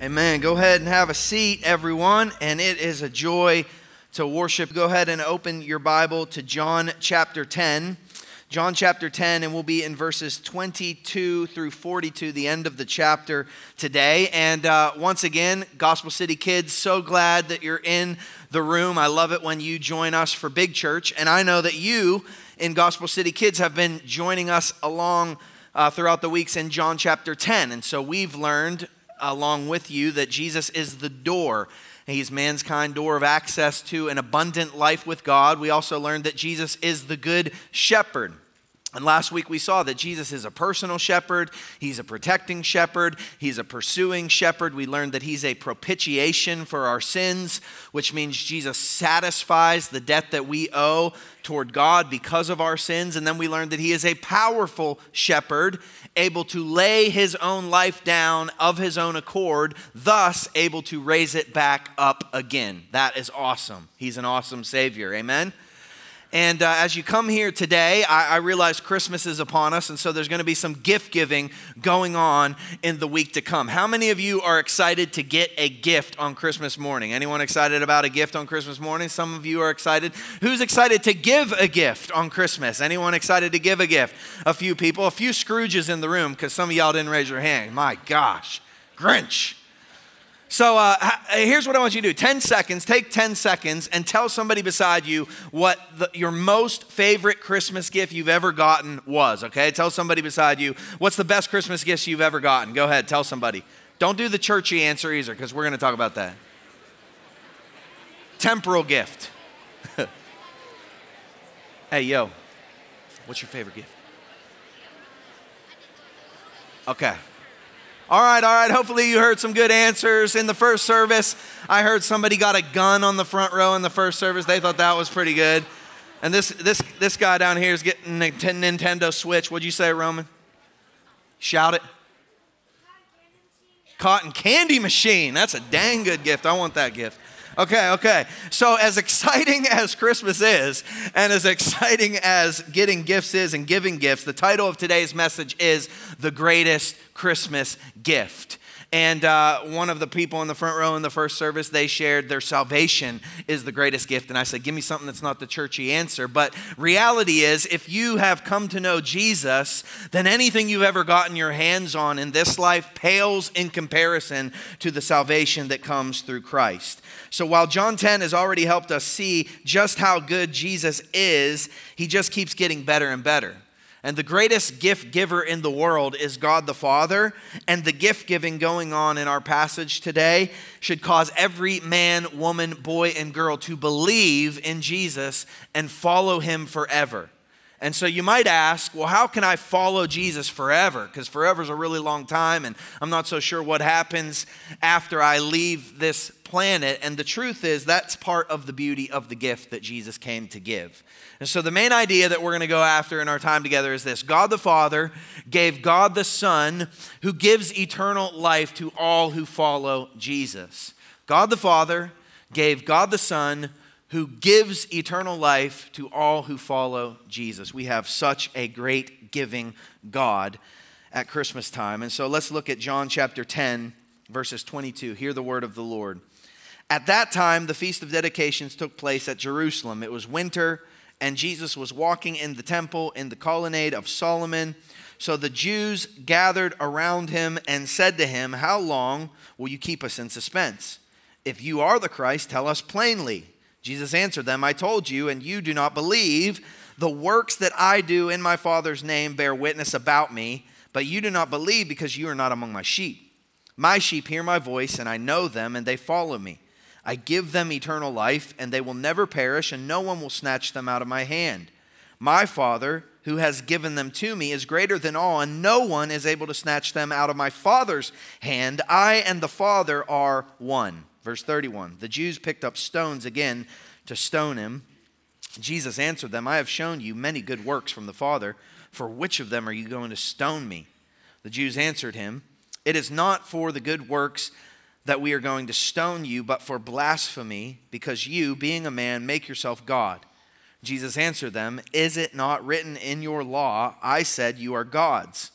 Amen. Go ahead and have a seat, everyone, and it is a joy to worship. Go ahead and open your Bible to John chapter 10. John chapter 10, and we'll be in verses 22 through 42, the end of the chapter today. And once again, Gospel City kids, so glad that you're in the room. I love it when you join us for Big Church, and I know that you in Gospel City kids have been joining us along throughout the weeks in John chapter 10. And so we've learned along with you that Jesus is the door. He's mankind door of access to an abundant life with God. We also learned that Jesus is the good shepherd. And last week we saw that Jesus is a personal shepherd, he's a protecting shepherd, he's a pursuing shepherd. We learned that he's a propitiation for our sins, which means Jesus satisfies the debt that we owe toward God because of our sins. And then we learned that he is a powerful shepherd, able to lay his own life down of his own accord, thus able to raise it back up again. That is awesome. He's an awesome Savior. Amen? And as you come here today, I realize Christmas is upon us, and so there's going to be some gift giving going on in the week to come. How many of you are excited to get a gift on Christmas morning? Anyone excited about a gift on Christmas morning? Some of you are excited. Who's excited to give a gift on Christmas? Anyone excited to give a gift? A few people. A few Scrooges in the room, because some of y'all didn't raise your hand. My gosh. Grinch. So here's what I want you to do. 10 seconds, take 10 seconds and tell somebody beside you what your most favorite Christmas gift you've ever gotten was, okay? Tell somebody beside you, what's the best Christmas gift you've ever gotten? Go ahead, tell somebody. Don't do the churchy answer either, because we're going to talk about that. Temporal gift. Hey, yo, what's your favorite gift? Okay. All right. Hopefully you heard some good answers. In the first service, I heard somebody got a gun on the front row in the first service. They thought that was pretty good. And this guy down here is getting a Nintendo Switch. What'd you say, Roman? Shout it. Cotton candy machine. That's a dang good gift. I want that gift. Okay. So as exciting as Christmas is, and as exciting as getting gifts is and giving gifts, the title of today's message is The Greatest Christmas Gift. And one of the people in the front row in the first service, they shared their salvation is the greatest gift. And I said, give me something that's not the churchy answer. But reality is, if you have come to know Jesus, then anything you've ever gotten your hands on in this life pales in comparison to the salvation that comes through Christ. So while John 10 has already helped us see just how good Jesus is, he just keeps getting better and better. And the greatest gift giver in the world is God the Father. And the gift giving going on in our passage today should cause every man, woman, boy, and girl to believe in Jesus and follow him forever. And so you might ask, well, how can I follow Jesus forever? Because forever is a really long time, and I'm not so sure what happens after I leave this planet. And the truth is, that's part of the beauty of the gift that Jesus came to give. And so the main idea that we're going to go after in our time together is this. God the Father gave God the Son, who gives eternal life to all who follow Jesus. God the Father gave God the Son, who gives eternal life to all who follow Jesus. We have such a great giving God at Christmas time. And so let's look at John chapter 10, verses 22. Hear the word of the Lord. At that time, the Feast of Dedications took place at Jerusalem. It was winter, and Jesus was walking in the temple in the colonnade of Solomon. So the Jews gathered around him and said to him, "How long will you keep us in suspense? If you are the Christ, tell us plainly." Jesus answered them, "I told you, and you do not believe. The works that I do in my Father's name bear witness about me, but you do not believe because you are not among my sheep. My sheep hear my voice, and I know them, and they follow me. I give them eternal life, and they will never perish, and no one will snatch them out of my hand. My Father, who has given them to me, is greater than all, and no one is able to snatch them out of my Father's hand. I and the Father are one." Verse 31, the Jews picked up stones again to stone him. Jesus answered them, "I have shown you many good works from the Father. For which of them are you going to stone me?" The Jews answered him, "It is not for the good works that we are going to stone you, but for blasphemy, because you, being a man, make yourself God." Jesus answered them, "Is it not written in your law, I said you are gods?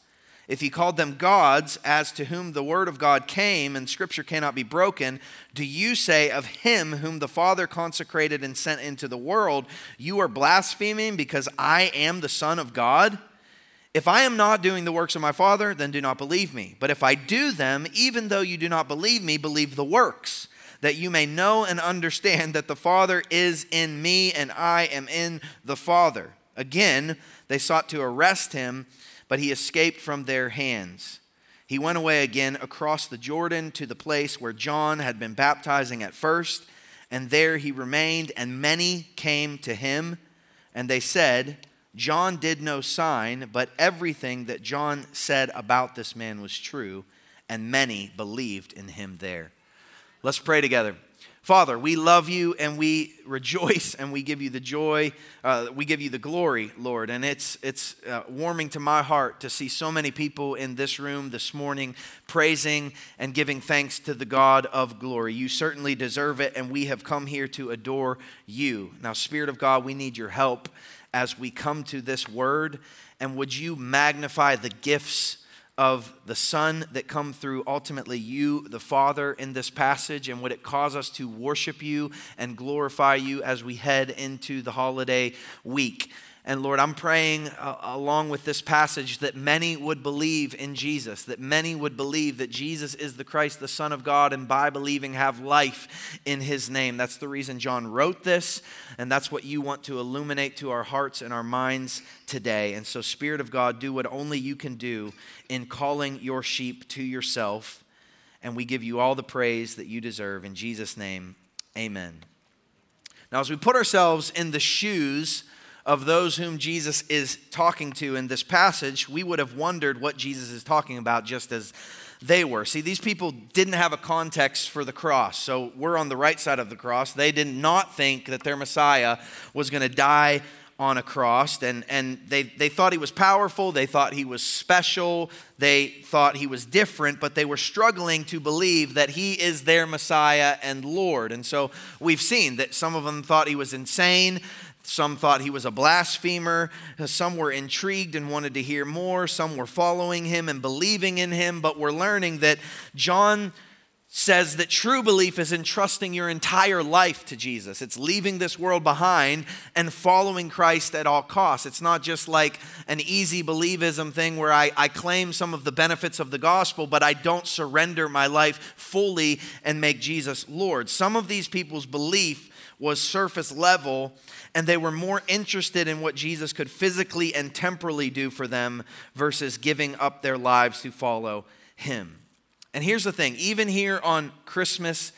If he called them gods, as to whom the word of God came, and scripture cannot be broken, do you say of him whom the Father consecrated and sent into the world, you are blaspheming because I am the Son of God? If I am not doing the works of my Father, then do not believe me. But if I do them, even though you do not believe me, believe the works, that you may know and understand that the Father is in me and I am in the Father. Again, they sought to arrest him, but he escaped from their hands. He went away again across the Jordan to the place where John had been baptizing at first, and there he remained, and many came to him, and they said, John did no sign, but everything that John said about this man was true, and many believed in him there. Let's pray together. Father, we love you and we rejoice and we give you the joy, we give you the glory, Lord. And it's warming to my heart to see so many people in this room this morning praising and giving thanks to the God of glory. You certainly deserve it, and we have come here to adore you. Now, Spirit of God, we need your help as we come to this word. And would you magnify the gifts of the Son that come through ultimately you, the Father, in this passage, and would it cause us to worship you and glorify you as we head into the holiday week. And Lord, I'm praying along with this passage that many would believe in Jesus, that many would believe that Jesus is the Christ, the Son of God, and by believing have life in his name. That's the reason John wrote this, and that's what you want to illuminate to our hearts and our minds today. And so, Spirit of God, do what only you can do in calling your sheep to yourself, and we give you all the praise that you deserve. In Jesus' name, amen. Now, as we put ourselves in the shoes of those whom Jesus is talking to in this passage, we would have wondered what Jesus is talking about just as they were. See, these people didn't have a context for the cross. So we're on the right side of the cross. They did not think that their Messiah was going to die on a cross, and they thought he was powerful, they thought he was special, they thought he was different, but they were struggling to believe that he is their Messiah and Lord. And so we've seen that some of them thought he was insane, some thought he was a blasphemer, some were intrigued and wanted to hear more, some were following him and believing in him, but we're learning that John says that true belief is entrusting your entire life to Jesus. It's leaving this world behind and following Christ at all costs. It's not just like an easy believism thing where I claim some of the benefits of the gospel, but I don't surrender my life fully and make Jesus Lord. Some of these people's belief was surface level, and they were more interested in what Jesus could physically and temporally do for them versus giving up their lives to follow him. And here's the thing, even here on Christmas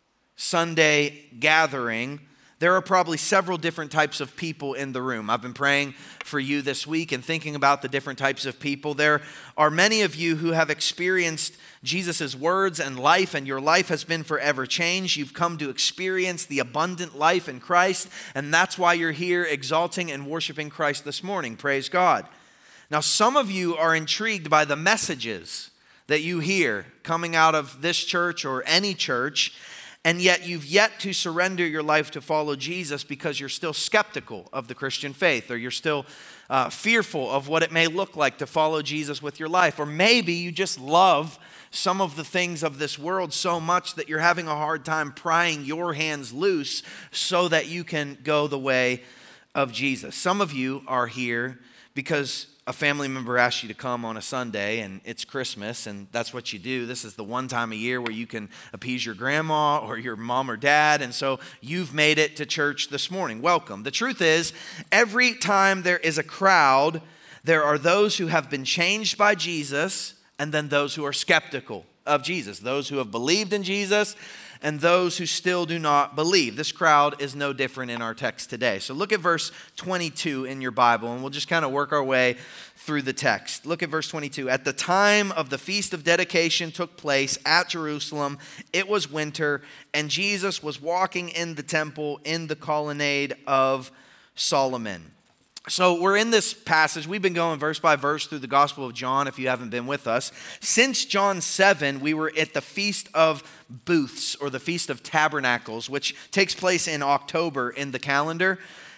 Sunday gathering, there are probably several different types of people in the room. I've been praying for you this week and thinking about the different types of people. There are many of you who have experienced Jesus' words and life, and your life has been forever changed. You've come to experience the abundant life in Christ, and that's why you're here exalting and worshiping Christ this morning. Praise God. Now, some of you are intrigued by the messages that you hear coming out of this church or any church, and yet you've yet to surrender your life to follow Jesus because you're still skeptical of the Christian faith, or you're still fearful of what it may look like to follow Jesus with your life. Or maybe you just love some of the things of this world so much that you're having a hard time prying your hands loose so that you can go the way of Jesus. Some of you are here because a family member asked you to come on a Sunday, and it's Christmas, and that's what you do. This is the one time a year where you can appease your grandma or your mom or dad, and so you've made it to church this morning. Welcome. The truth is, every time there is a crowd, there are those who have been changed by Jesus, and then those who are skeptical of Jesus, those who have believed in Jesus, and those who still do not believe. This crowd is no different in our text today. So look at verse 22 in your Bible, and we'll just kind of work our way through the text. Look at verse 22. At the time of the Feast of Dedication took place at Jerusalem, it was winter, and Jesus was walking in the temple in the colonnade of Solomon. So we're in this passage. We've been going verse by verse through the Gospel of John if you haven't been with us. Since John 7, we were at the Feast of Booths, or the Feast of Tabernacles, which takes place in October in the calendar.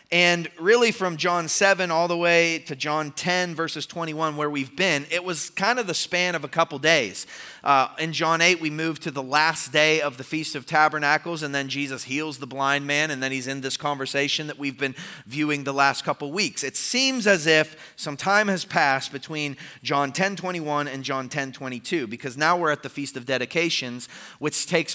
And really from John 7 all the way to John 10 verses 21 where we've been, it was kind of the span of a couple days. In John 8, we moved to the last day of the Feast of Tabernacles, and then Jesus heals the blind man, and then he's in this conversation that we've been viewing the last couple weeks. It seems as if some time has passed between John 10:21 and John 10:22, because now we're at the Feast of Dedications, which takes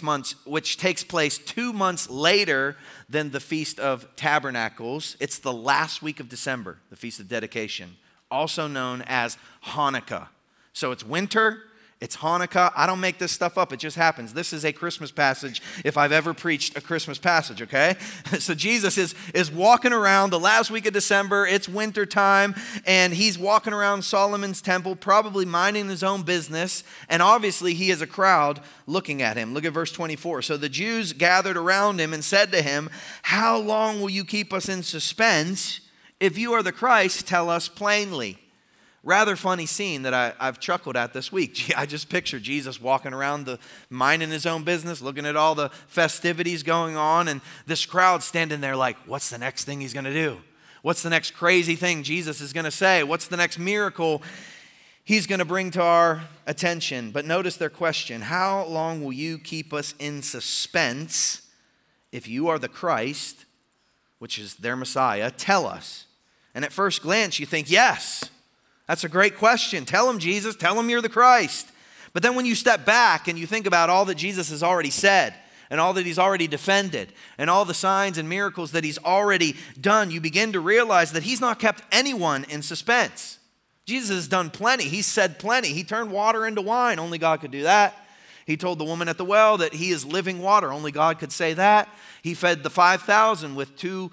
place 2 months later than the Feast of Tabernacles. It's the last week of December, the Feast of Dedication, also known as Hanukkah. So it's winter. It's Hanukkah. I don't make this stuff up. It just happens. This is a Christmas passage if I've ever preached a Christmas passage, okay? So Jesus is walking around the last week of December. It's winter time, and he's walking around Solomon's temple, probably minding his own business, and obviously he has a crowd looking at him. Look at verse 24. So the Jews gathered around him and said to him, "How long will you keep us in suspense? If you are the Christ, tell us plainly." Rather funny scene that I've chuckled at this week. I just picture Jesus walking around minding his own business, looking at all the festivities going on, and this crowd standing there like, what's the next thing he's going to do? What's the next crazy thing Jesus is going to say? What's the next miracle he's going to bring to our attention? But notice their question: how long will you keep us in suspense? If you are the Christ, which is their Messiah, tell us. And at first glance, you think, yes. That's a great question. Tell him, Jesus. Tell him you're the Christ. But then when you step back and you think about all that Jesus has already said and all that he's already defended and all the signs and miracles that he's already done, you begin to realize that he's not kept anyone in suspense. Jesus has done plenty. He's said plenty. He turned water into wine. Only God could do that. He told the woman at the well that he is living water. Only God could say that. He fed the 5,000 with 2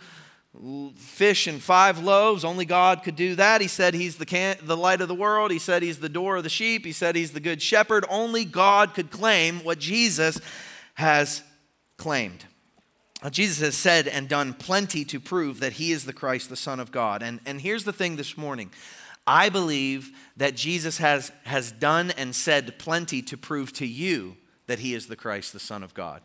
fish and 5 loaves. Only God could do that. He said he's the light of the world. He said he's the door of the sheep. He said he's the good shepherd. Only God could claim what Jesus has claimed. Jesus has said and done plenty to prove that he is the Christ, the Son of God. And here's the thing this morning. I believe that Jesus has done and said plenty to prove to you that he is the Christ, the Son of God.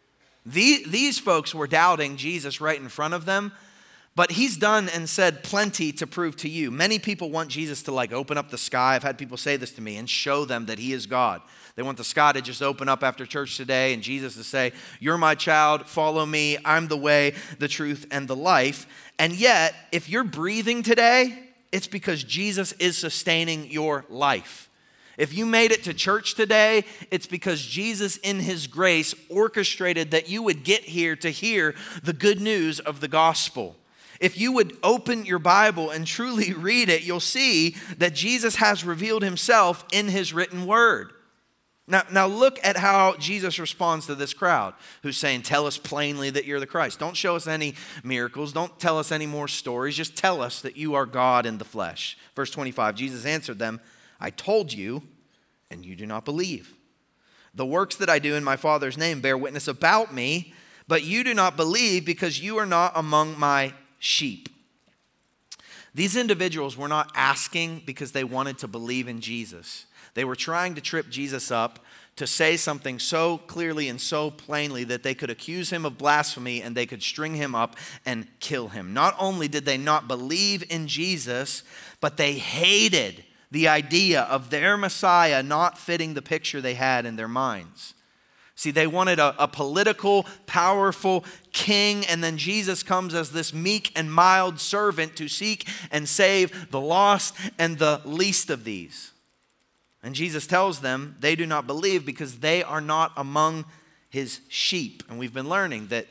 These folks were doubting Jesus right in front of them, but he's done and said plenty to prove to you. Many people want Jesus to open up the sky. I've had people say this to me and show them that he is God. They want the sky to just open up after church today and Jesus to say, "You're my child, follow me. I'm the way, the truth, and the life." And yet, if you're breathing today, it's because Jesus is sustaining your life. If you made it to church today, it's because Jesus in his grace orchestrated that you would get here to hear the good news of the gospel. If you would open your Bible and truly read it, you'll see that Jesus has revealed himself in his written word. Now look at how Jesus responds to this crowd who's saying, "Tell us plainly that you're the Christ. Don't show us any miracles. Don't tell us any more stories. Just tell us that you are God in the flesh." Verse 25, Jesus answered them, "I told you, and you do not believe. The works that I do in my Father's name bear witness about me, but you do not believe because you are not among my sheep." These individuals were not asking because they wanted to believe in Jesus. They were trying to trip Jesus up to say something so clearly and so plainly that they could accuse him of blasphemy and they could string him up and kill him. Not only did they not believe in Jesus, but they hated the idea of their Messiah not fitting the picture they had in their minds. See, they wanted a political, powerful king, and then Jesus comes as this meek and mild servant to seek and save the lost and the least of these. And Jesus tells them they do not believe because they are not among his sheep. And we've been learning that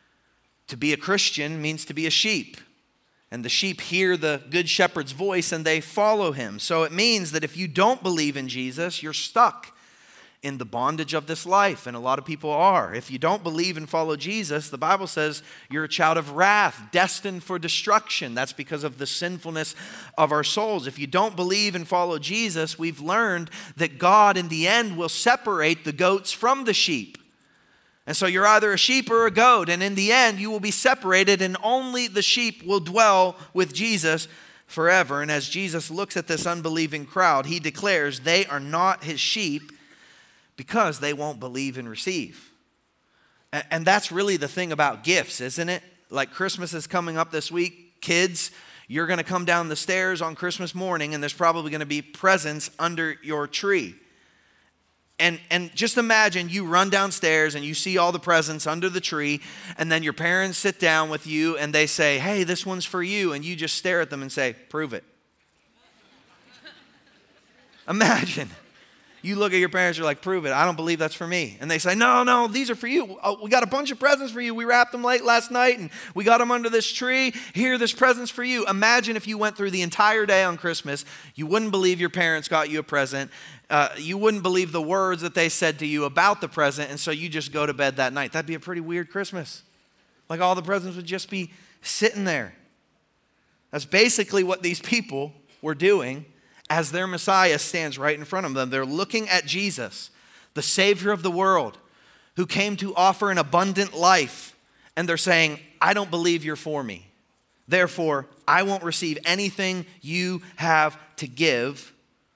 to be a Christian means to be a sheep. And the sheep hear the good shepherd's voice and they follow him. So it means that if you don't believe in Jesus, you're stuck in the bondage of this life. And a lot of people are. If you don't believe and follow Jesus, the Bible says you're a child of wrath, destined for destruction. That's because of the sinfulness of our souls. If you don't believe and follow Jesus, we've learned that God in the end will separate the goats from the sheep. And so you're either a sheep or a goat. And in the end, you will be separated and only the sheep will dwell with Jesus forever. And as Jesus looks at this unbelieving crowd, he declares they are not his sheep because they won't believe and receive. And that's really the thing about gifts, isn't it? like Christmas is coming up this week, kids, you're going to come down the stairs on Christmas morning and there's probably going to be presents under your tree. And just imagine you run downstairs and you see all the presents under the tree, and then your parents sit down with you and they say, hey, this one's for you. And you just stare at them and say, prove it. Imagine. You look at your parents, you're like, prove it. I don't believe that's for me. And they say, no, these are for you. Oh, we got a bunch of presents for you. We wrapped them late last night and we got them under this tree. Here, this present's for you. Imagine if you went through the entire day on Christmas. You wouldn't believe your parents got you a present. You wouldn't believe the words that they said to you about the present. And so you just go to bed that night. That'd be a pretty weird Christmas. Like all the presents would just be sitting there. That's basically what these people were doing as their Messiah stands right in front of them. They're looking at Jesus, the Savior of the world, who came to offer an abundant life. And they're saying, I don't believe you're for me. Therefore, I won't receive anything you have to give.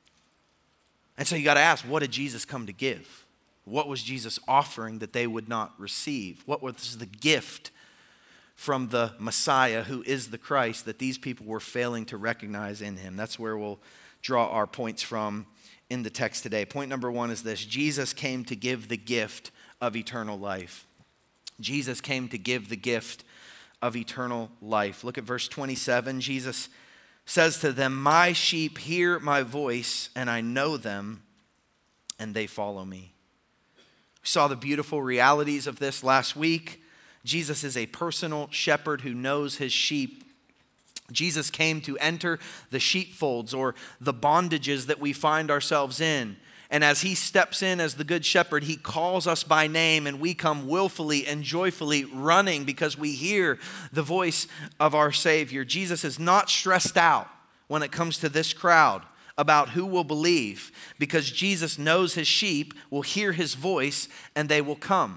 And so you got to ask, what did Jesus come to give? What was Jesus offering that they would not receive? What was the gift from the Messiah, who is the Christ, that these people were failing to recognize in him? That's where we'll draw our points from in the text today. Point number one is this: Jesus came to give the gift of eternal life. Jesus came to give the gift of eternal life. Look at verse 27. Jesus says to them, my sheep hear my voice, and I know them, and they follow me. We saw the beautiful realities of this last week. Jesus is a personal shepherd who knows his sheep. Jesus came to enter the sheepfolds, or the bondages that we find ourselves in. And as he steps in as the good shepherd, he calls us by name, and we come willfully and joyfully running because we hear the voice of our Savior. Jesus is not stressed out when it comes to this crowd about who will believe, because Jesus knows his sheep will hear his voice and they will come.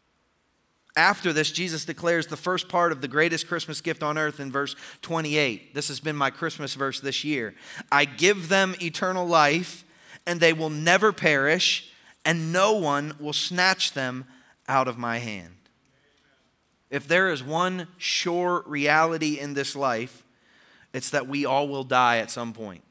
After this, Jesus declares the first part of the greatest Christmas gift on earth in verse 28. This has been my Christmas verse this year. I give them eternal life, and they will never perish, and no one will snatch them out of my hand. If there is one sure reality in this life, it's that we all will die at some point.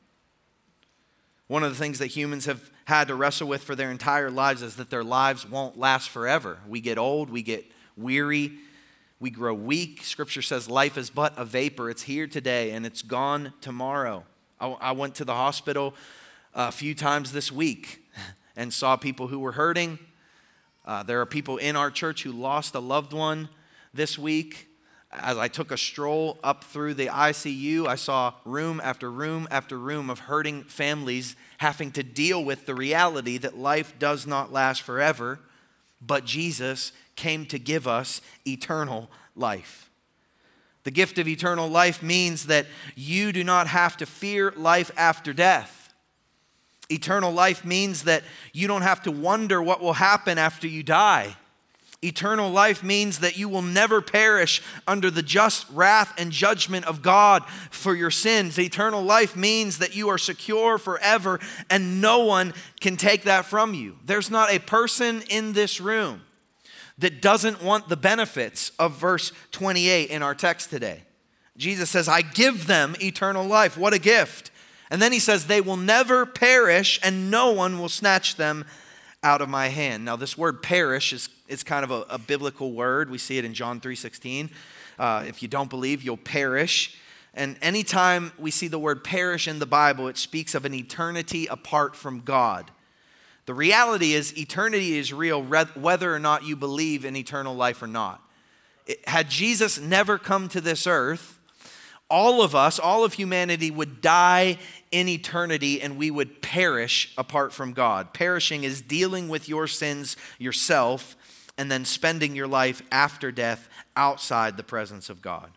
One of the things that humans have had to wrestle with for their entire lives is that their lives won't last forever. We get old, we get weary, we grow weak. Scripture says life is but a vapor. It's here today and it's gone tomorrow. I went to the hospital a few times this week and saw people who were hurting. There are people in our church who lost a loved one this week. As I took a stroll up through the ICU, I saw room after room after room of hurting families having to deal with the reality that life does not last forever, but Jesus came to give us eternal life. The gift of eternal life means that you do not have to fear life after death. Eternal life means that you don't have to wonder what will happen after you die. Eternal life means that you will never perish under the just wrath and judgment of God for your sins. Eternal life means that you are secure forever and no one can take that from you. There's not a person in this room that doesn't want the benefits of verse 28 in our text today. Jesus says, I give them eternal life. What a gift. And then he says, they will never perish and no one will snatch them out of my hand. Now this word perish is kind of a biblical word. We see it in John 3:16. If you don't believe, you'll perish. And anytime we see the word perish in the Bible, it speaks of an eternity apart from God. The reality is eternity is real whether or not you believe in eternal life or not. Had Jesus never come to this earth, all of us, all of humanity would die in eternity and we would perish apart from God. Perishing is dealing with your sins yourself and then spending your life after death outside the presence of God.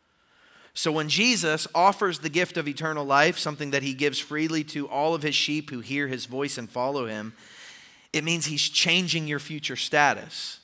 So when Jesus offers the gift of eternal life, something that he gives freely to all of his sheep who hear his voice and follow him, it means he's changing your future status.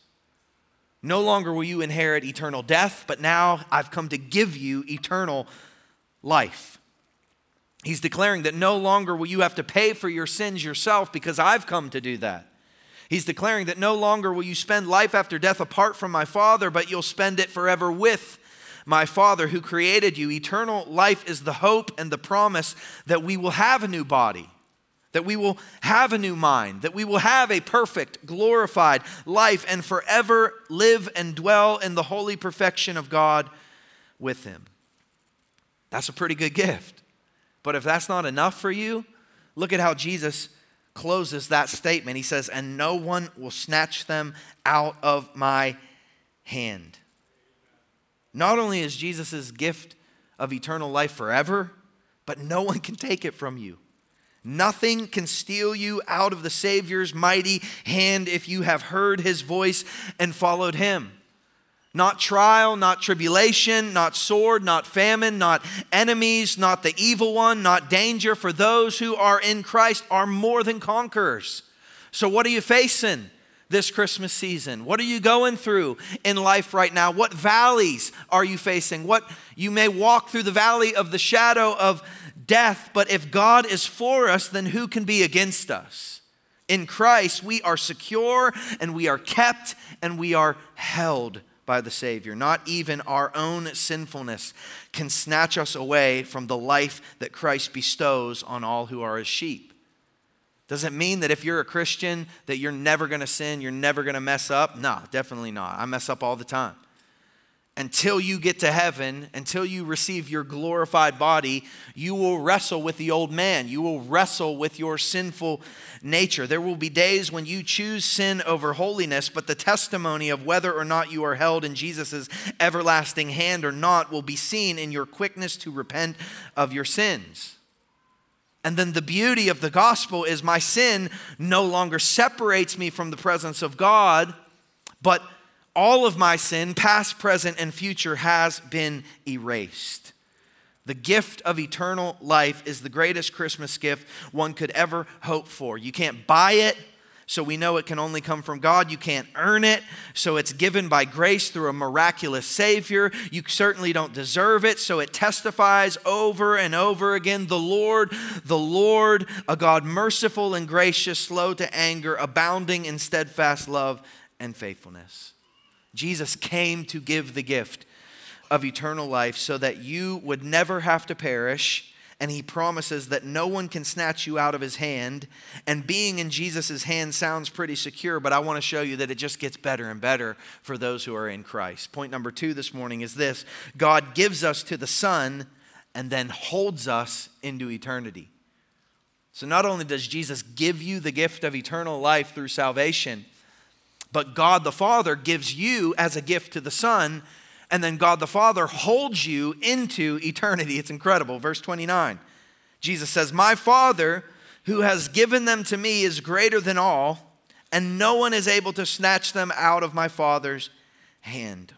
No longer will you inherit eternal death, but now I've come to give you eternal life. He's declaring that no longer will you have to pay for your sins yourself because I've come to do that. He's declaring that no longer will you spend life after death apart from my Father, but you'll spend it forever with my Father who created you. Eternal life is the hope and the promise that we will have a new body, that we will have a new mind, that we will have a perfect, glorified life and forever live and dwell in the holy perfection of God with Him. That's a pretty good gift. But if that's not enough for you, look at how Jesus closes that statement. He says, and no one will snatch them out of my hand. Not only is Jesus' gift of eternal life forever, but no one can take it from you. Nothing can steal you out of the Savior's mighty hand if you have heard His voice and followed Him. Not trial, not tribulation, not sword, not famine, not enemies, not the evil one, not danger. For those who are in Christ are more than conquerors. So what are you facing this Christmas season? What are you going through in life right now? What valleys are you facing? You may walk through the valley of the shadow of death, but if God is for us, then who can be against us? In Christ, we are secure and we are kept and we are held by the Savior. Not even our own sinfulness can snatch us away from the life that Christ bestows on all who are His sheep. Does it mean that if you're a Christian that you're never going to sin, you're never going to mess up? No, definitely not. I mess up all the time. Until you get to heaven, until you receive your glorified body, you will wrestle with the old man. You will wrestle with your sinful nature. There will be days when you choose sin over holiness, but the testimony of whether or not you are held in Jesus' everlasting hand or not will be seen in your quickness to repent of your sins. And then the beauty of the gospel is my sin no longer separates me from the presence of God, but all of my sin, past, present, and future, has been erased. The gift of eternal life is the greatest Christmas gift one could ever hope for. You can't buy it, so we know it can only come from God. You can't earn it, so it's given by grace through a miraculous Savior. You certainly don't deserve it, so it testifies over and over again, the Lord, a God merciful and gracious, slow to anger, abounding in steadfast love and faithfulness. Jesus came to give the gift of eternal life so that you would never have to perish, and He promises that no one can snatch you out of His hand. And being in Jesus' hand sounds pretty secure, but I want to show you that it just gets better and better for those who are in Christ. Point number 2 this morning is this: God gives us to the Son and then holds us into eternity. So not only does Jesus give you the gift of eternal life through salvation, but God the Father gives you as a gift to the Son, and then God the Father holds you into eternity. It's incredible. Verse 29, Jesus says, my Father who has given them to me is greater than all, and no one is able to snatch them out of my Father's hand.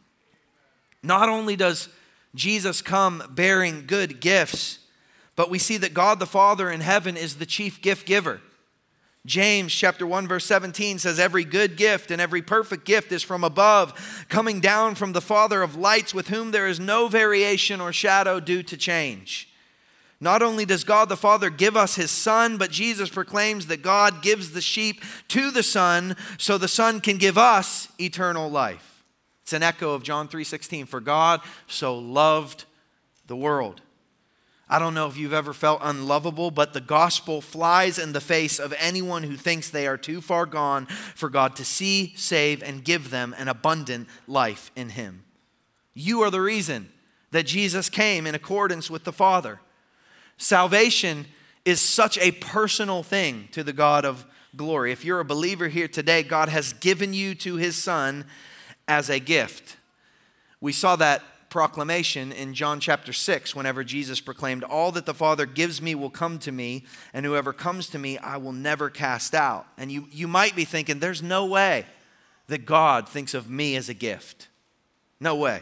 Not only does Jesus come bearing good gifts, but we see that God the Father in heaven is the chief gift giver. James chapter 1 verse 17 says, every good gift and every perfect gift is from above, coming down from the Father of lights, with whom there is no variation or shadow due to change. Not only does God the Father give us His Son, but Jesus proclaims that God gives the sheep to the Son so the Son can give us eternal life. It's an echo of John 3:16, for God so loved the world. I don't know if you've ever felt unlovable, but the gospel flies in the face of anyone who thinks they are too far gone for God to see, save, and give them an abundant life in Him. You are the reason that Jesus came in accordance with the Father. Salvation is such a personal thing to the God of glory. If you're a believer here today, God has given you to His Son as a gift. We saw that proclamation in John chapter 6, whenever Jesus proclaimed, all that the Father gives me will come to me, and whoever comes to me I will never cast out. And you might be thinking, there's no way that God thinks of me as a gift. No way.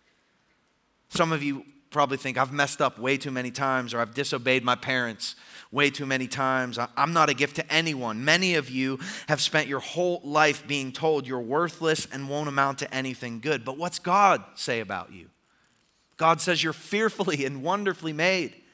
Some of you probably think, I've messed up way too many times, or I've disobeyed my parents way too many times. I'm not a gift to anyone. Many of you have spent your whole life being told you're worthless and won't amount to anything good. But what's God say about you? God says you're fearfully and wonderfully made.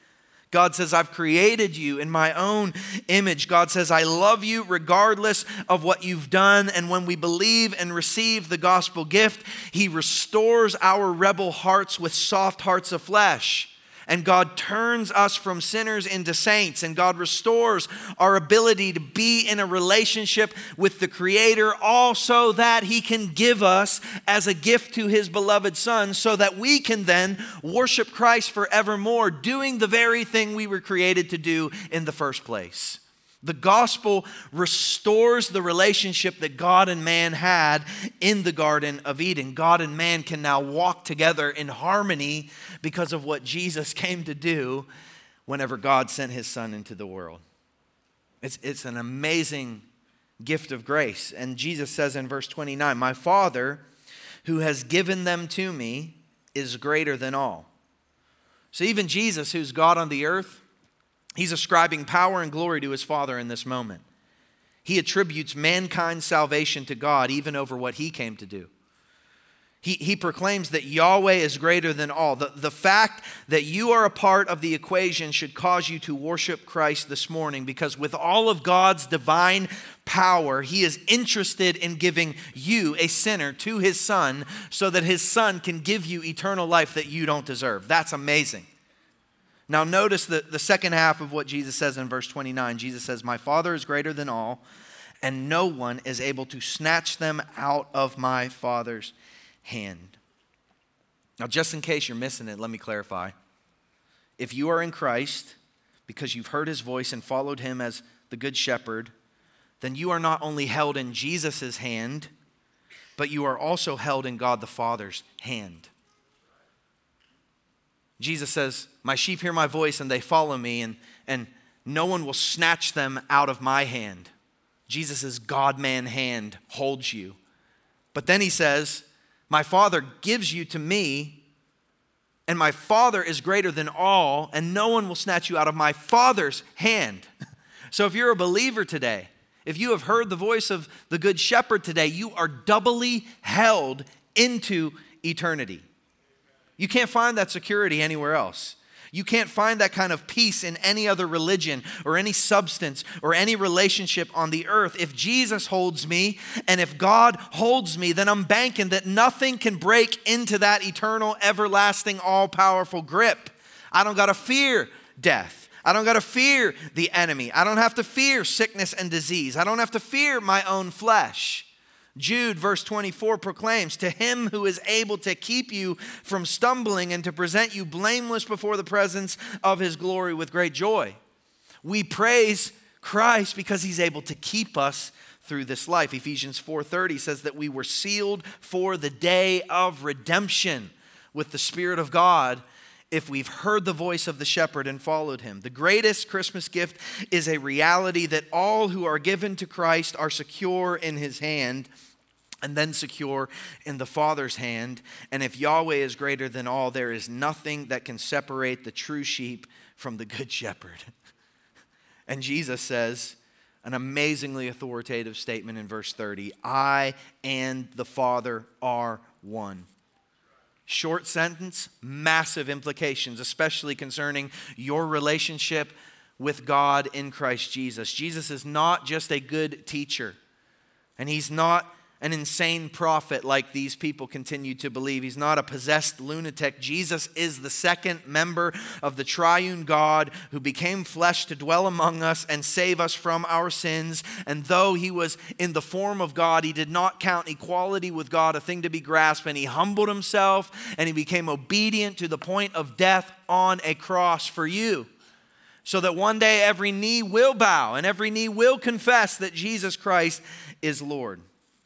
God says, I've created you in my own image. God says, I love you regardless of what you've done. And when we believe and receive the gospel gift, He restores our rebel hearts with soft hearts of flesh. And God turns us from sinners into saints. And God restores our ability to be in a relationship with the Creator, all so that He can give us as a gift to His beloved Son, so that we can then worship Christ forevermore, doing the very thing we were created to do in the first place. The gospel restores the relationship that God and man had in the Garden of Eden. God and man can now walk together in harmony because of what Jesus came to do whenever God sent His Son into the world. It's an amazing gift of grace. And Jesus says in verse 29, my Father who has given them to me is greater than all. So even Jesus, who's God on the earth, He's ascribing power and glory to His Father in this moment. He attributes mankind's salvation to God even over what He came to do. He proclaims that Yahweh is greater than all. The fact that you are a part of the equation should cause you to worship Christ this morning, because with all of God's divine power, He is interested in giving you, a sinner, to His Son so that His Son can give you eternal life that you don't deserve. That's amazing. Now notice the second half of what Jesus says in verse 29. Jesus says, my Father is greater than all, and no one is able to snatch them out of my Father's hand. Now just in case you're missing it, let me clarify. If you are in Christ, because you've heard His voice and followed Him as the Good Shepherd, then you are not only held in Jesus' hand, but you are also held in God the Father's hand. Jesus says, my sheep hear my voice and they follow me, and no one will snatch them out of my hand. Jesus' God-man hand holds you. But then He says, my Father gives you to me, and my Father is greater than all, and no one will snatch you out of my Father's hand. So if you're a believer today, if you have heard the voice of the Good Shepherd today, you are doubly held into eternity. You can't find that security anywhere else. You can't find that kind of peace in any other religion or any substance or any relationship on the earth. If Jesus holds me and if God holds me, then I'm banking that nothing can break into that eternal, everlasting, all-powerful grip. I don't got to fear death. I don't got to fear the enemy. I don't have to fear sickness and disease. I don't have to fear my own flesh. Jude, verse 24, proclaims, to Him who is able to keep you from stumbling and to present you blameless before the presence of His glory with great joy. We praise Christ because He's able to keep us through this life. Ephesians 4:30 says that we were sealed for the day of redemption with the Spirit of God if we've heard the voice of the shepherd and followed Him. The greatest Christmas gift is a reality that all who are given to Christ are secure in His hand, and then secure in the Father's hand. And if Yahweh is greater than all, there is nothing that can separate the true sheep from the Good Shepherd. And Jesus says an amazingly authoritative statement in verse 30, I and the Father are one. Short sentence, massive implications, especially concerning your relationship with God in Christ Jesus. Jesus is not just a good teacher, and He's not an insane prophet like these people continue to believe. He's not a possessed lunatic. Jesus is the second member of the triune God who became flesh to dwell among us and save us from our sins. And though He was in the form of God, He did not count equality with God a thing to be grasped, and He humbled Himself and He became obedient to the point of death on a cross for you, so that one day every knee will bow and every knee will confess that Jesus Christ is Lord.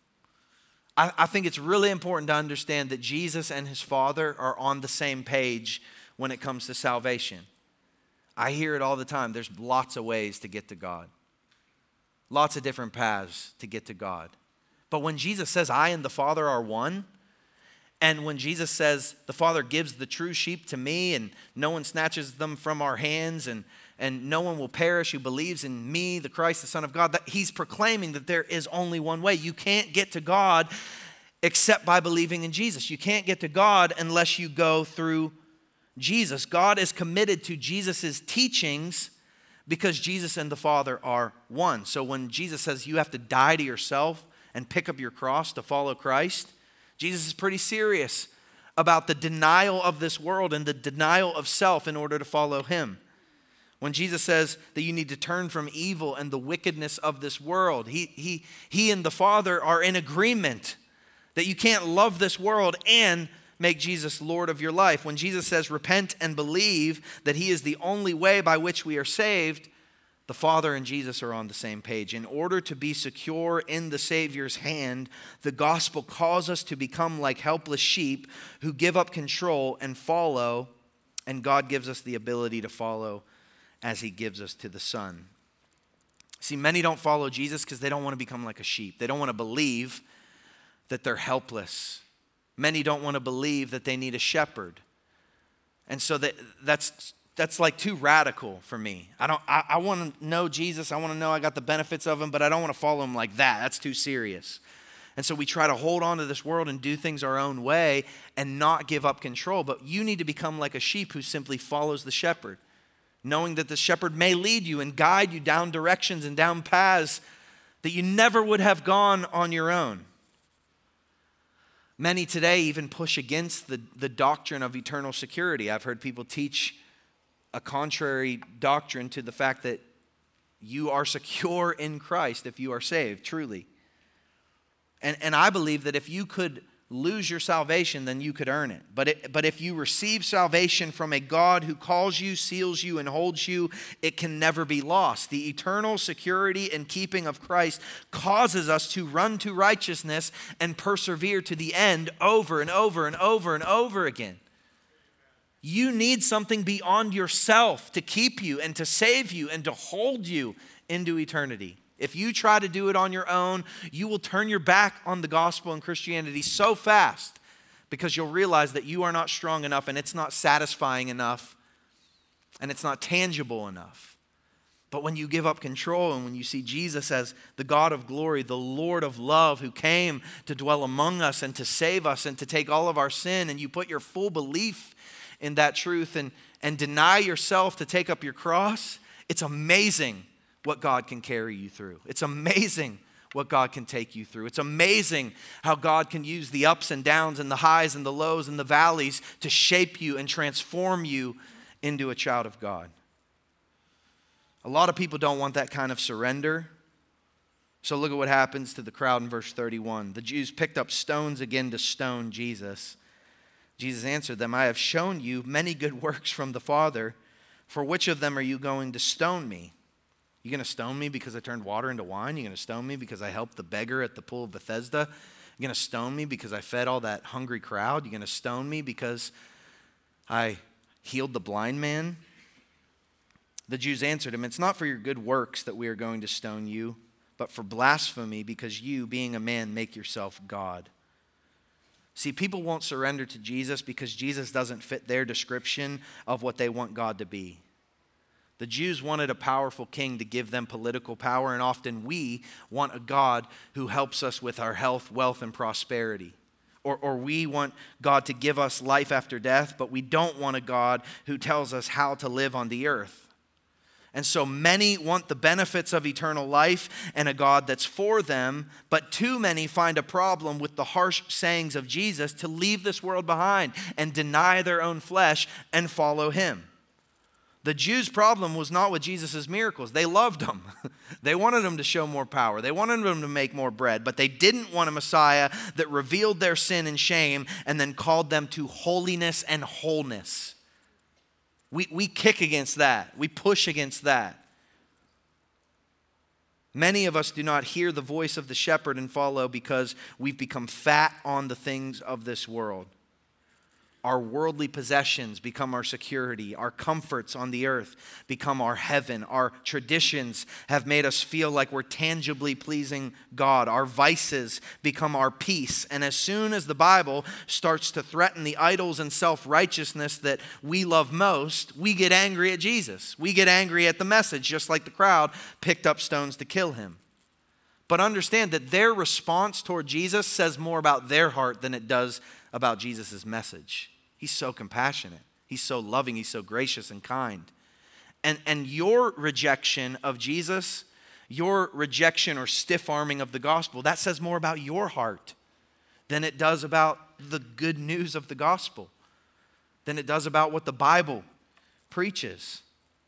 I think it's really important to understand that Jesus and His Father are on the same page when it comes to salvation. I hear it all the time. There's lots of ways to get to God. Lots of different paths to get to God. But when Jesus says, I and the Father are one, and when Jesus says, the Father gives the true sheep to me and no one snatches them from our hands, and no one will perish who believes in me, the Christ, the Son of God, that He's proclaiming that there is only one way. You can't get to God except by believing in Jesus. You can't get to God unless you go through Jesus. God is committed to Jesus' teachings because Jesus and the Father are one. So when Jesus says you have to die to yourself and pick up your cross to follow Christ, Jesus is pretty serious about the denial of this world and the denial of self in order to follow him. When Jesus says that you need to turn from evil and the wickedness of this world, he and the Father are in agreement that you can't love this world and make Jesus Lord of your life. When Jesus says repent and believe that he is the only way by which we are saved, the Father and Jesus are on the same page. In order to be secure in the Savior's hand, the gospel calls us to become like helpless sheep who give up control and follow, and God gives us the ability to follow as he gives us to the Son. See, many don't follow Jesus because they don't want to become like a sheep. They don't want to believe that they're helpless. Many don't want to believe that they need a shepherd. And so that's like too radical for me. I want to know Jesus. I want to know I got the benefits of him, but I don't want to follow him like that. That's too serious. And so we try to hold on to this world and do things our own way and not give up control. But you need to become like a sheep who simply follows the shepherd, knowing that the shepherd may lead you and guide you down directions and down paths that you never would have gone on your own. Many today even push against the doctrine of eternal security. I've heard people teach a contrary doctrine to the fact that you are secure in Christ if you are saved, truly. And I believe that if you could lose your salvation, then you could earn it. But if you receive salvation from a God who calls you, seals you, and holds you, it can never be lost. The eternal security and keeping of Christ causes us to run to righteousness and persevere to the end over and over and over and over again. You need something beyond yourself to keep you and to save you and to hold you into eternity. If you try to do it on your own, you will turn your back on the gospel and Christianity so fast because you'll realize that you are not strong enough and it's not satisfying enough and it's not tangible enough. But when you give up control and when you see Jesus as the God of glory, the Lord of love who came to dwell among us and to save us and to take all of our sin, and you put your full belief in that truth and deny yourself to take up your cross, it's amazing what God can carry you through. It's amazing what God can take you through. It's amazing how God can use the ups and downs and the highs and the lows and the valleys to shape you and transform you into a child of God. A lot of people don't want that kind of surrender. So look at what happens to the crowd in verse 31. The Jews picked up stones again to stone Jesus. Jesus answered them, I have shown you many good works from the Father. For which of them are you going to stone me? You going to stone me because I turned water into wine? You going to stone me because I helped the beggar at the pool of Bethesda? You going to stone me because I fed all that hungry crowd? You going to stone me because I healed the blind man? The Jews answered him, it's not for your good works that we are going to stone you, but for blasphemy, because you, being a man, make yourself God. See, people won't surrender to Jesus because Jesus doesn't fit their description of what they want God to be. The Jews wanted a powerful king to give them political power, and often we want a God who helps us with our health, wealth, and prosperity. Or we want God to give us life after death, but we don't want a God who tells us how to live on the earth. And so many want the benefits of eternal life and a God that's for them, but too many find a problem with the harsh sayings of Jesus to leave this world behind and deny their own flesh and follow him. The Jews' problem was not with Jesus' miracles. They loved him. They wanted him to show more power. They wanted him to make more bread, but they didn't want a Messiah that revealed their sin and shame and then called them to holiness and wholeness. We kick against that. We push against that. Many of us do not hear the voice of the shepherd and follow because we've become fat on the things of this world. Our worldly possessions become our security. Our comforts on the earth become our heaven. Our traditions have made us feel like we're tangibly pleasing God. Our vices become our peace. And as soon as the Bible starts to threaten the idols and self-righteousness that we love most, we get angry at Jesus. We get angry at the message, just like the crowd picked up stones to kill him. But understand that their response toward Jesus says more about their heart than it does about Jesus' message. He's so compassionate. He's so loving. He's so gracious and kind. And your rejection of Jesus, your rejection or stiff-arming of the gospel, that says more about your heart than it does about the good news of the gospel, than it does about what the Bible preaches.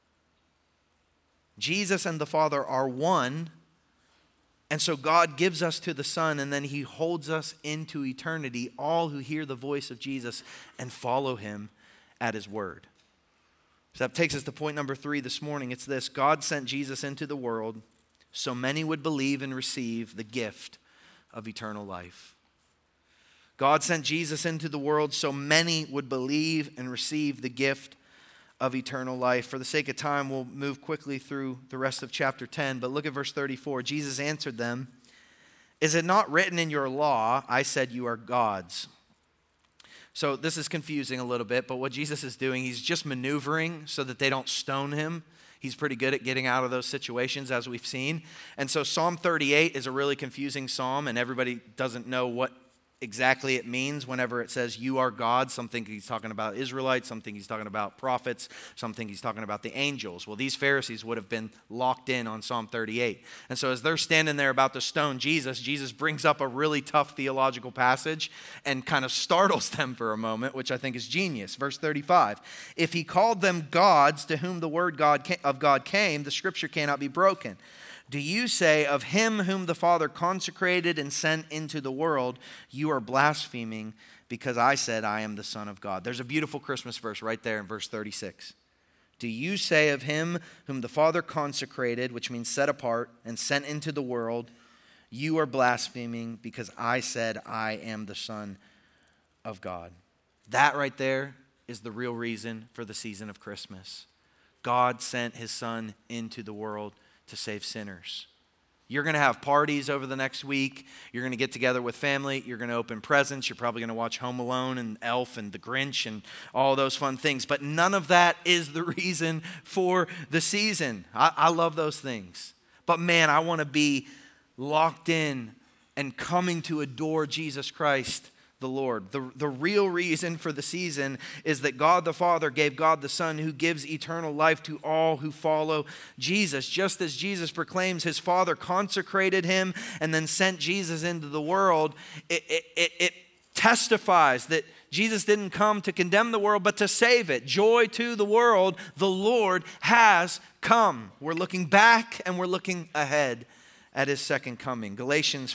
Jesus and the Father are one, and so God gives us to the Son, and then he holds us into eternity, all who hear the voice of Jesus and follow him at his word. So that takes us to point number 3 this morning. It's this: God sent Jesus into the world so many would believe and receive the gift of eternal life. God sent Jesus into the world so many would believe and receive the gift of eternal life. For the sake of time, we'll move quickly through the rest of chapter 10, but look at verse 34. Jesus answered them, "Is it not written in your law, I said you are gods?" So this is confusing a little bit, but what Jesus is doing, he's just maneuvering so that they don't stone him. He's pretty good at getting out of those situations, as we've seen. And so Psalm 38 is a really confusing psalm, and everybody doesn't know what exactly it means whenever it says you are God. Some think he's talking about Israelites, some think he's talking about prophets, some think he's talking about the angels. Well, these Pharisees would have been locked in on Psalm 38. And so as they're standing there about to stone Jesus, Jesus brings up a really tough theological passage and kind of startles them for a moment, which I think is genius. Verse 35, if he called them gods to whom the word of God came, the scripture cannot be broken. Do you say of him whom the Father consecrated and sent into the world, you are blaspheming because I said I am the Son of God? There's a beautiful Christmas verse right there in verse 36. Do you say of him whom the Father consecrated, which means set apart, and sent into the world, you are blaspheming because I said I am the Son of God? That right there is the real reason for the season of Christmas. God sent his Son into the world to save sinners. You're going to have parties over the next week. You're going to get together with family. You're going to open presents. You're probably going to watch Home Alone and Elf and The Grinch and all those fun things. But none of that is the reason for the season. I love those things. But man, I want to be locked in and coming to adore Jesus Christ the Lord. The real reason for the season is that God the Father gave God the Son, who gives eternal life to all who follow Jesus. Just as Jesus proclaims his Father consecrated him and then sent Jesus into the world, it testifies that Jesus didn't come to condemn the world, but to save it. Joy to the world, the Lord has come. We're looking back and we're looking ahead at his second coming. Galatians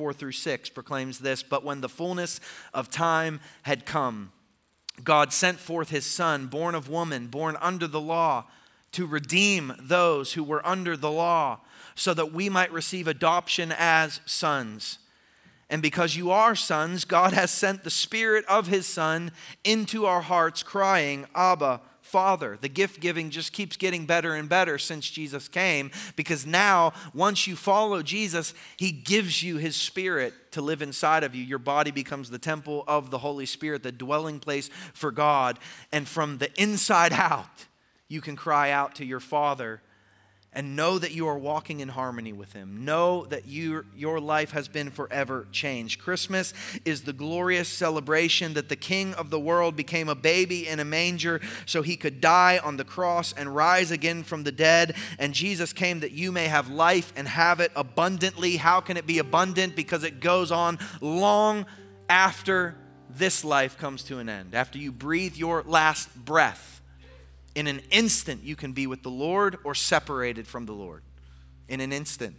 4:4-6 proclaims this: but when the fullness of time had come, God sent forth his Son, born of woman, born under the law, to redeem those who were under the law, so that we might receive adoption as sons. And because you are sons, God has sent the Spirit of his Son into our hearts, crying, Abba, Father. The gift giving just keeps getting better and better since Jesus came, because now, once you follow Jesus, he gives you his Spirit to live inside of you. Your body becomes the temple of the Holy Spirit, the dwelling place for God. And from the inside out, you can cry out to your Father and know that you are walking in harmony with him. Know that your life has been forever changed. Christmas is the glorious celebration that the King of the world became a baby in a manger so he could die on the cross and rise again from the dead. And Jesus came that you may have life and have it abundantly. How can it be abundant? Because it goes on long after this life comes to an end. After you breathe your last breath, in an instant, you can be with the Lord or separated from the Lord. In an instant.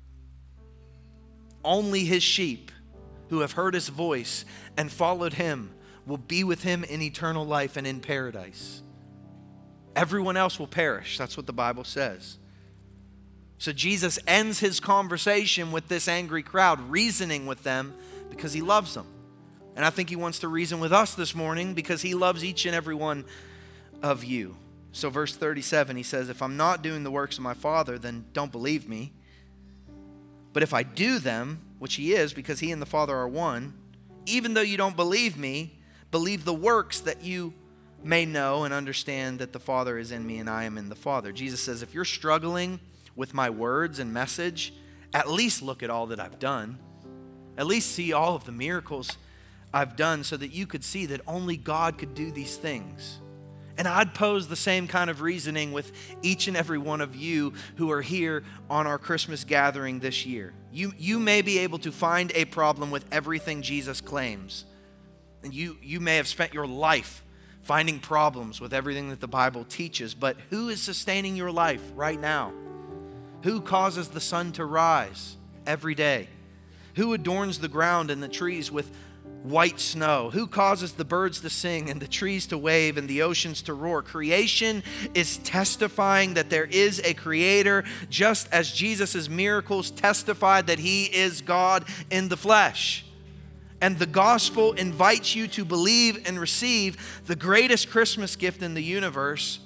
Only his sheep who have heard his voice and followed him will be with him in eternal life and in paradise. Everyone else will perish. That's what the Bible says. So Jesus ends his conversation with this angry crowd, reasoning with them because he loves them. And I think he wants to reason with us this morning because he loves each and every one of you. So verse 37, he says, if I'm not doing the works of my Father, then don't believe me. But if I do them, which he is, because he and the Father are one, even though you don't believe me, believe the works that you may know and understand that the Father is in me and I am in the Father. Jesus says, if you're struggling with my words and message, at least look at all that I've done. At least see all of the miracles I've done so that you could see that only God could do these things. And I'd pose the same kind of reasoning with each and every one of you who are here on our Christmas gathering this year. You may be able to find a problem with everything Jesus claims. And you may have spent your life finding problems with everything that the Bible teaches. But who is sustaining your life right now? Who causes the sun to rise every day? Who adorns the ground and the trees with white snow? Who causes the birds to sing and the trees to wave and the oceans to roar? Creation is testifying that there is a creator, just as Jesus' miracles testified that he is God in the flesh. And the gospel invites you to believe and receive the greatest Christmas gift in the universe,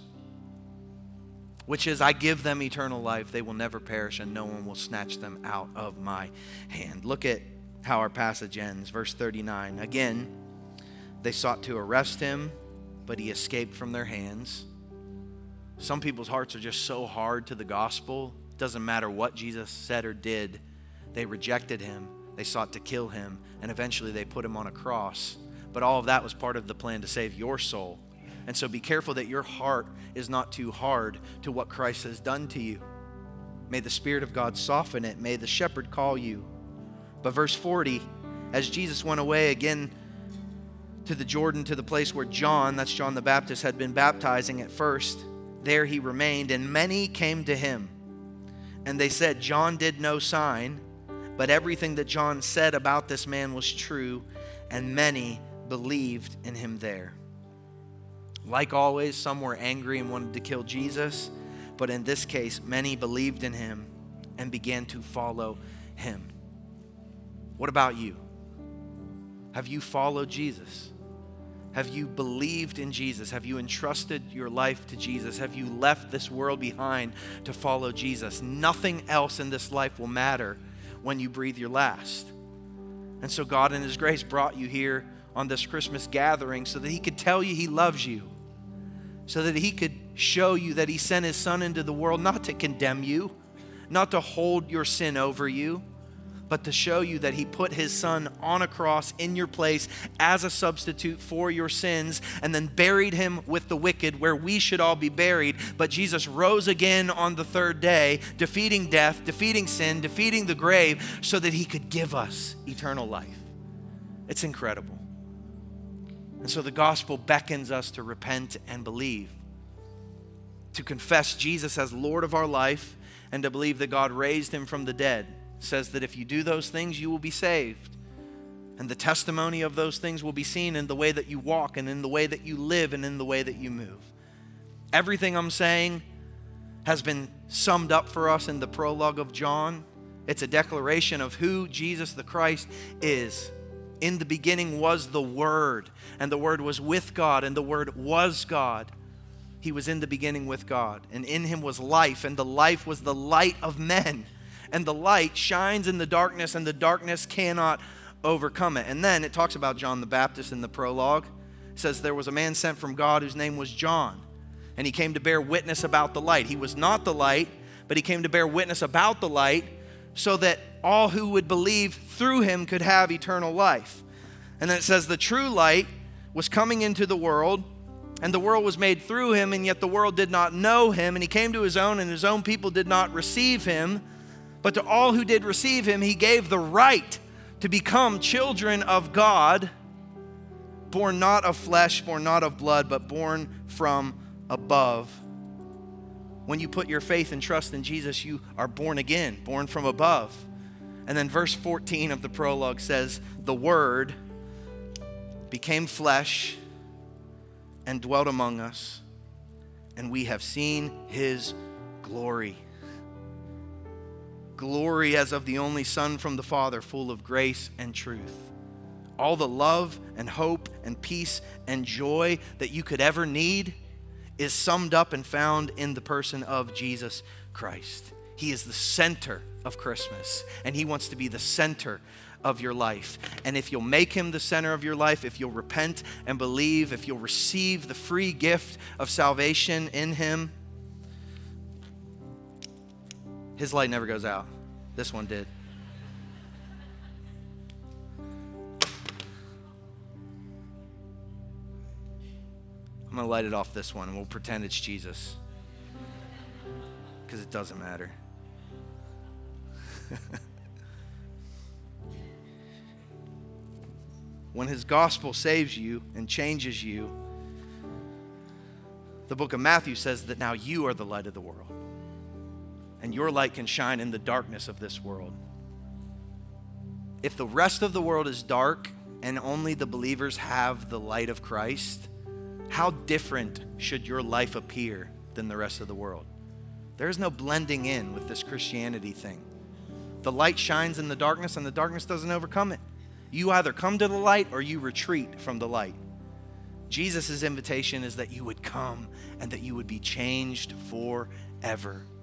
which is, I give them eternal life. They will never perish, and no one will snatch them out of my hand. Look at how our passage ends. Verse 39. Again, they sought to arrest him, but he escaped from their hands. Some people's hearts are just so hard to the gospel. It doesn't matter what Jesus said or did. They rejected him. They sought to kill him, and eventually they put him on a cross. But all of that was part of the plan to save your soul. And so be careful that your heart is not too hard to what Christ has done to you. May the Spirit of God soften it. May the shepherd call you. But verse 40, as Jesus went away again to the Jordan, to the place where John, that's John the Baptist, had been baptizing at first, there he remained, and many came to him. And they said, John did no sign, but everything that John said about this man was true, and many believed in him there. Like always, some were angry and wanted to kill Jesus, but in this case, many believed in him and began to follow him. What about you? Have you followed Jesus? Have you believed in Jesus? Have you entrusted your life to Jesus? Have you left this world behind to follow Jesus? Nothing else in this life will matter when you breathe your last. And so God in his grace brought you here on this Christmas gathering so that he could tell you he loves you, so that he could show you that he sent his son into the world not to condemn you, not to hold your sin over you, but to show you that he put his son on a cross in your place as a substitute for your sins, and then buried him with the wicked where we should all be buried. But Jesus rose again on the third day, defeating death, defeating sin, defeating the grave, so that he could give us eternal life. It's incredible. And so the gospel beckons us to repent and believe, to confess Jesus as Lord of our life, and to believe that God raised him from the dead. It says that if you do those things, you will be saved. And the testimony of those things will be seen in the way that you walk, and in the way that you live, and in the way that you move. Everything I'm saying has been summed up for us in the prologue of John. It's a declaration of who Jesus the Christ is. In the beginning was the Word, and the Word was with God, and the Word was God. He was in the beginning with God, and in him was life, and the life was the light of men. And the light shines in the darkness, and the darkness cannot overcome it. And then it talks about John the Baptist in the prologue. It says there was a man sent from God whose name was John, and he came to bear witness about the light. He was not the light, but he came to bear witness about the light, so that all who would believe through him could have eternal life. And then it says the true light was coming into the world, and the world was made through him, and yet the world did not know him. And he came to his own, and his own people did not receive him. But to all who did receive him, he gave the right to become children of God, born not of flesh, born not of blood, but born from above. When you put your faith and trust in Jesus, you are born again, born from above. And then verse 14 of the prologue says, the Word became flesh and dwelt among us, and we have seen his glory. Glory as of the only Son from the Father, full of grace and truth. All the love and hope and peace and joy that you could ever need is summed up and found in the person of Jesus Christ. He is the center of Christmas, and he wants to be the center of your life. And if you'll make him the center of your life, if you'll repent and believe, if you'll receive the free gift of salvation in him, his light never goes out. This one did. I'm going to light it off this one, and we'll pretend it's Jesus. Because it doesn't matter. When his gospel saves you and changes you, the book of Matthew says that now you are the light of the world. And your light can shine in the darkness of this world. If the rest of the world is dark and only the believers have the light of Christ, how different should your life appear than the rest of the world? There is no blending in with this Christianity thing. The light shines in the darkness and the darkness doesn't overcome it. You either come to the light or you retreat from the light. Jesus' invitation is that you would come and that you would be changed forever